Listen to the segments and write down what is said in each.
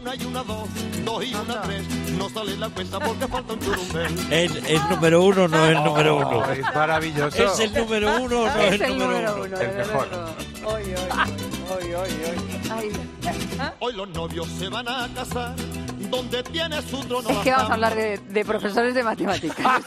una y una dos, dos y una tres, no sale la cuenta porque falta un churumbel. El número uno no es el número uno. Es maravilloso. ¿Es el número uno o no es el número uno? El mejor. Hoy. Ay. Hoy los novios se van a casar, donde tiene su trono. Es que vamos a hablar de profesores de matemáticas.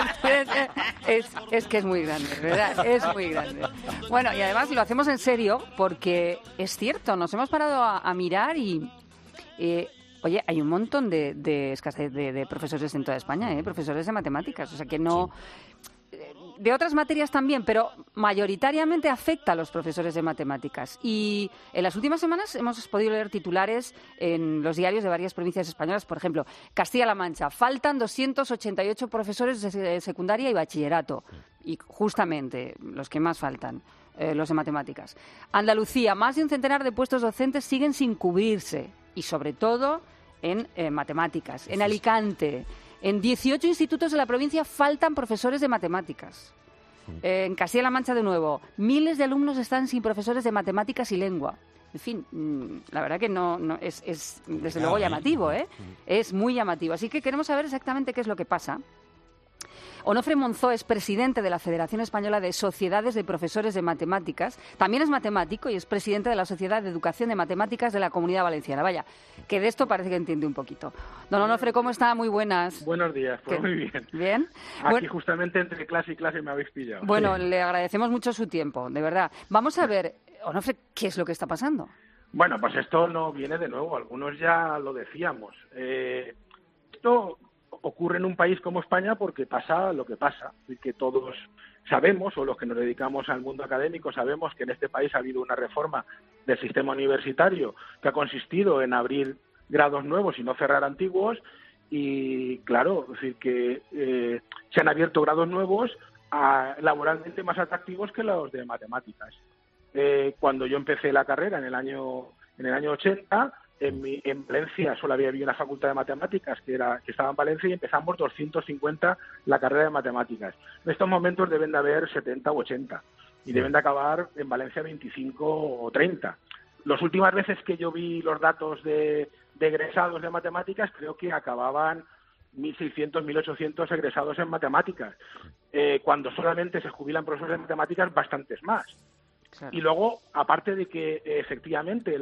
Es que es muy grande, ¿verdad? Es muy grande. Bueno, y además lo hacemos en serio porque es cierto, nos hemos parado a mirar y... oye, hay un montón de escasez de profesores en toda España, profesores de matemáticas. O sea, que no... De otras materias también, pero mayoritariamente afecta a los profesores de matemáticas. Y en las últimas semanas hemos podido leer titulares en los diarios de varias provincias españolas. Por ejemplo, Castilla-La Mancha, faltan 288 profesores de secundaria y bachillerato. Y justamente los que más faltan, los de matemáticas. Andalucía, más de un centenar de puestos docentes siguen sin cubrirse. Y sobre todo en matemáticas. En Alicante... En 18 institutos de la provincia faltan profesores de matemáticas. En Castilla-La Mancha, de nuevo, miles de alumnos están sin profesores de matemáticas y lengua. En fin, la verdad que no es desde luego llamativo, ¿eh? Es muy llamativo. Así que queremos saber exactamente qué es lo que pasa. Onofre Monzó es presidente de la Federación Española de Sociedades de Profesores de Matemáticas. También es matemático y es presidente de la Sociedad de Educación de Matemáticas de la Comunidad Valenciana. Vaya, que de esto parece que entiende un poquito. Don Onofre, ¿cómo está? Muy buenas. Buenos días, pues muy bien. ¿Bien? Aquí justamente entre clase y clase me habéis pillado. Bueno, sí. Le agradecemos mucho su tiempo, de verdad. Vamos a ver, Onofre, ¿qué es lo que está pasando? Bueno, pues esto no viene de nuevo, algunos ya lo decíamos. Esto ocurre en un país como España porque pasa lo que pasa, y que todos sabemos, o los que nos dedicamos al mundo académico, sabemos que en este país ha habido una reforma del sistema universitario que ha consistido en abrir grados nuevos y no cerrar antiguos, y claro, es decir, que se han abierto grados nuevos laboralmente más atractivos que los de matemáticas. Cuando yo empecé la carrera en el año 80, en Valencia solo había una facultad de matemáticas que estaba en Valencia, y empezamos 250 la carrera de matemáticas. En estos momentos deben de haber 70 u 80 y deben de acabar en Valencia 25 o 30. Las últimas veces que yo vi los datos de egresados de matemáticas, creo que acababan 1.600, 1.800 egresados en matemáticas, cuando solamente se jubilan profesores de matemáticas, bastantes más. Claro. Y luego, aparte de que efectivamente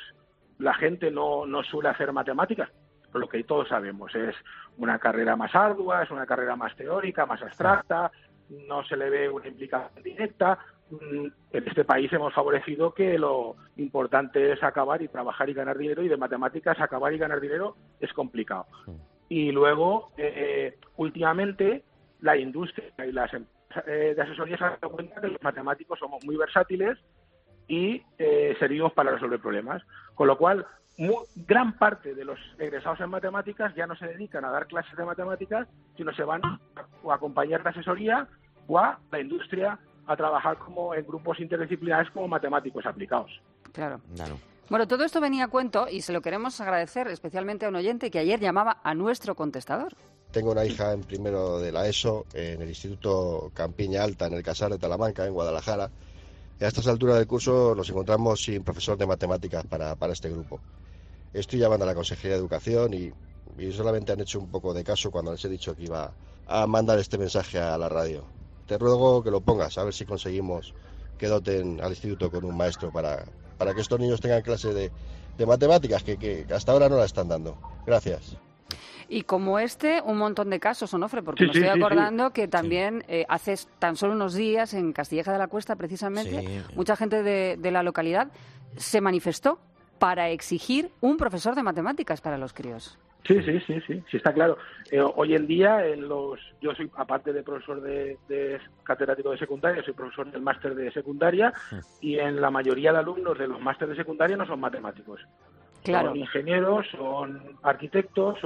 la gente no suele hacer matemáticas, por lo que todos sabemos, es una carrera más ardua, es una carrera más teórica, más abstracta, no se le ve una implicación directa. En este país hemos favorecido que lo importante es acabar y trabajar y ganar dinero, y de matemáticas acabar y ganar dinero es complicado. Y luego, últimamente, la industria y las empresas de asesoría se han dado cuenta que los matemáticos somos muy versátiles y servimos para resolver problemas. Con lo cual, gran parte de los egresados en matemáticas ya no se dedican a dar clases de matemáticas, sino se van a acompañar de asesoría o a la industria a trabajar como en grupos interdisciplinares como matemáticos aplicados. Claro. Bueno, todo esto venía a cuento y se lo queremos agradecer especialmente a un oyente que ayer llamaba a nuestro contestador. Tengo una hija en primero de la ESO en el Instituto Campiña Alta, en el Casar de Talamanca, en Guadalajara. Y a estas alturas del curso nos encontramos sin profesor de matemáticas para este grupo. Estoy llamando a la Consejería de Educación y solamente han hecho un poco de caso cuando les he dicho que iba a mandar este mensaje a la radio. Te ruego que lo pongas, a ver si conseguimos que doten al instituto con un maestro para que estos niños tengan clase de matemáticas, que hasta ahora no la están dando. Gracias. Y como un montón de casos, Onofre, porque me estoy acordando que también hace tan solo unos días en Castilleja de la Cuesta, precisamente, mucha gente de la localidad se manifestó para exigir un profesor de matemáticas para los críos. Sí, está claro. Hoy en día, yo soy, aparte de profesor de catedrático de secundaria, soy profesor del máster de secundaria, y en la mayoría de alumnos de los másteres de secundaria no son matemáticos. Claro. Son ingenieros, son arquitectos,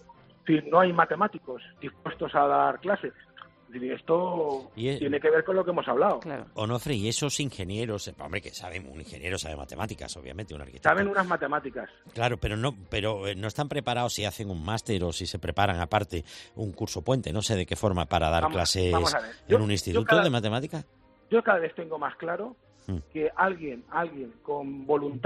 no hay matemáticos dispuestos a dar clase. Esto tiene que ver con lo que hemos hablado. Claro. Onofre, y esos ingenieros, hombre, que saben, un ingeniero sabe matemáticas, obviamente, un arquitecto. Saben unas matemáticas. Claro, pero no están preparados si hacen un máster o si se preparan aparte un curso puente, no sé de qué forma, para dar clases en un instituto de matemáticas. Yo cada vez tengo más claro que alguien con voluntad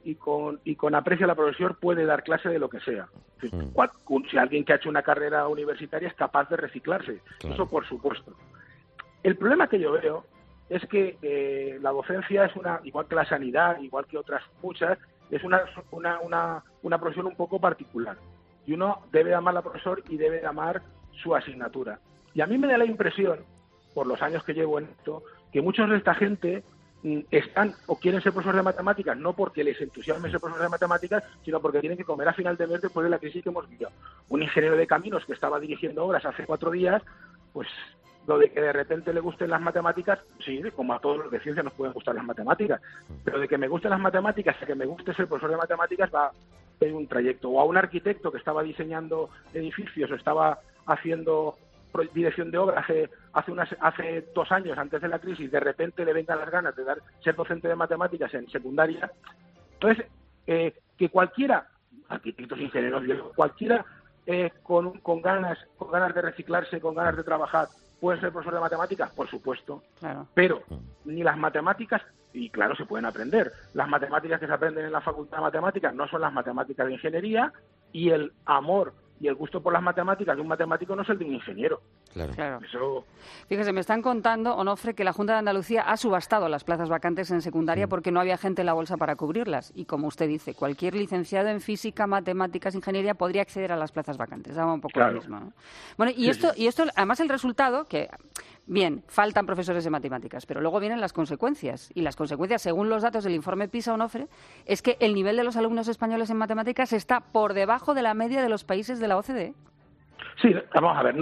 y con aprecio a la profesión puede dar clase de lo que sea. Si alguien que ha hecho una carrera universitaria es capaz de reciclarse, eso por supuesto. El problema que yo veo es que la docencia es igual que la sanidad, igual que otras muchas, es una profesión un poco particular. Y uno debe amar al profesor y debe amar su asignatura. Y a mí me da la impresión, por los años que llevo en esto, que muchos de esta gente están o quieren ser profesores de matemáticas no porque les entusiasme ser profesores de matemáticas, sino porque tienen que comer a final de mes después de la crisis que hemos vivido. Un ingeniero de caminos que estaba dirigiendo obras hace 4 días, pues lo de que de repente le gusten las matemáticas, sí, como a todos los de ciencia nos pueden gustar las matemáticas, pero de que me gusten las matemáticas a que me guste ser profesor de matemáticas va en un trayecto. O a un arquitecto que estaba diseñando edificios o estaba haciendo dirección de obra hace 2 años antes de la crisis, de repente le vengan las ganas de ser docente de matemáticas en secundaria. Entonces, que cualquiera, arquitectos, ingenieros, cualquiera con ganas de reciclarse, con ganas de trabajar, puede ser profesor de matemáticas, por supuesto, claro. Pero ni las matemáticas, y claro, se pueden aprender, las matemáticas que se aprenden en la Facultad de Matemáticas no son las matemáticas de ingeniería, y el amor y el gusto por las matemáticas de un matemático no es el de un ingeniero. Claro. Eso... Fíjese, me están contando, Onofre, que la Junta de Andalucía ha subastado las plazas vacantes en secundaria porque no había gente en la bolsa para cubrirlas. Y como usted dice, cualquier licenciado en física, matemáticas, ingeniería podría acceder a las plazas vacantes. Daba un poco lo mismo, ¿no? Bueno, y esto, además el resultado, que bien, faltan profesores de matemáticas, pero luego vienen las consecuencias. Y las consecuencias, según los datos del informe PISA, Onofre, es que el nivel de los alumnos españoles en matemáticas está por debajo de la media de los países de la OCDE. Sí, vamos a ver,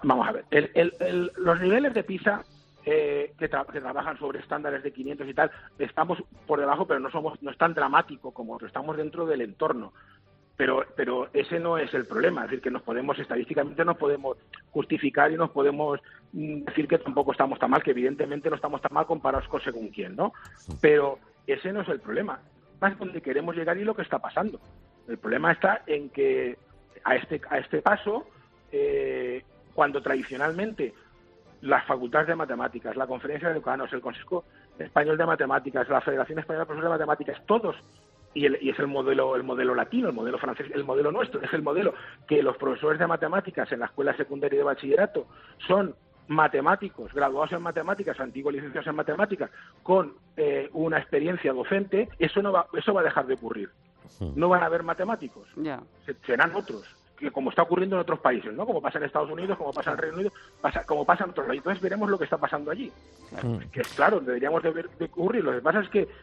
los niveles de PISA que trabajan sobre estándares de 500 y tal, estamos por debajo, pero no es tan dramático como otros, estamos dentro del entorno. Pero ese no es el problema, es decir, que estadísticamente nos podemos justificar y nos podemos decir que tampoco estamos tan mal, que evidentemente no estamos tan mal comparados con según quién, ¿no? Pero ese no es el problema, es donde queremos llegar y lo que está pasando. El problema está en que a este paso, cuando tradicionalmente las facultades de matemáticas, la Conferencia de Decanos, el Consejo Español de Matemáticas, la Federación Española de Profesores de Matemáticas, todos, y es el modelo latino, el modelo francés, el modelo nuestro, es el modelo que los profesores de matemáticas en la escuela secundaria y de bachillerato son matemáticos, graduados en matemáticas, antiguos licenciados en matemáticas, con una experiencia docente, eso va a dejar de ocurrir. No van a haber matemáticos, serán otros, que como está ocurriendo en otros países, ¿no? Como pasa en Estados Unidos, como pasa en Reino Unido, como pasa en otros países. Entonces veremos lo que está pasando allí. Que es claro, deberíamos de ocurrir. Lo que pasa es que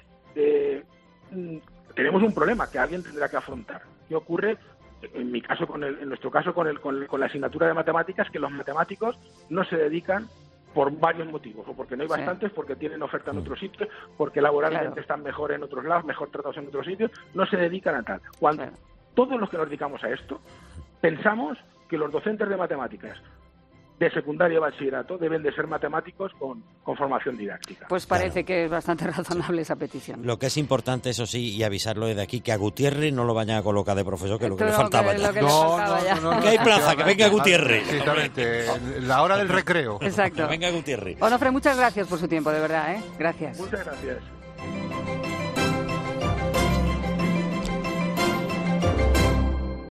tenemos un problema que alguien tendrá que afrontar. ¿Qué ocurre? En nuestro caso con la asignatura de matemáticas, que los matemáticos no se dedican por varios motivos, o porque no hay bastantes, porque tienen oferta en otros sitios, porque laboralmente están mejor en otros lados, mejor tratados en otros sitios, no se dedican a tal. Cuando todos los que nos dedicamos a esto pensamos que los docentes de matemáticas de secundaria y bachillerato deben de ser matemáticos con formación didáctica. Pues parece que es bastante razonable esa petición. Lo que es importante, eso sí, y avisarlo desde aquí, que a Gutiérrez no lo vayan a colocar de profesor, que es lo que le faltaba ya. No, que hay plaza, que venga Gutiérrez. Exactamente, la hora del recreo. Exacto. Que venga Gutiérrez. Onofre, muchas gracias por su tiempo, de verdad, ¿eh? Gracias. Muchas gracias.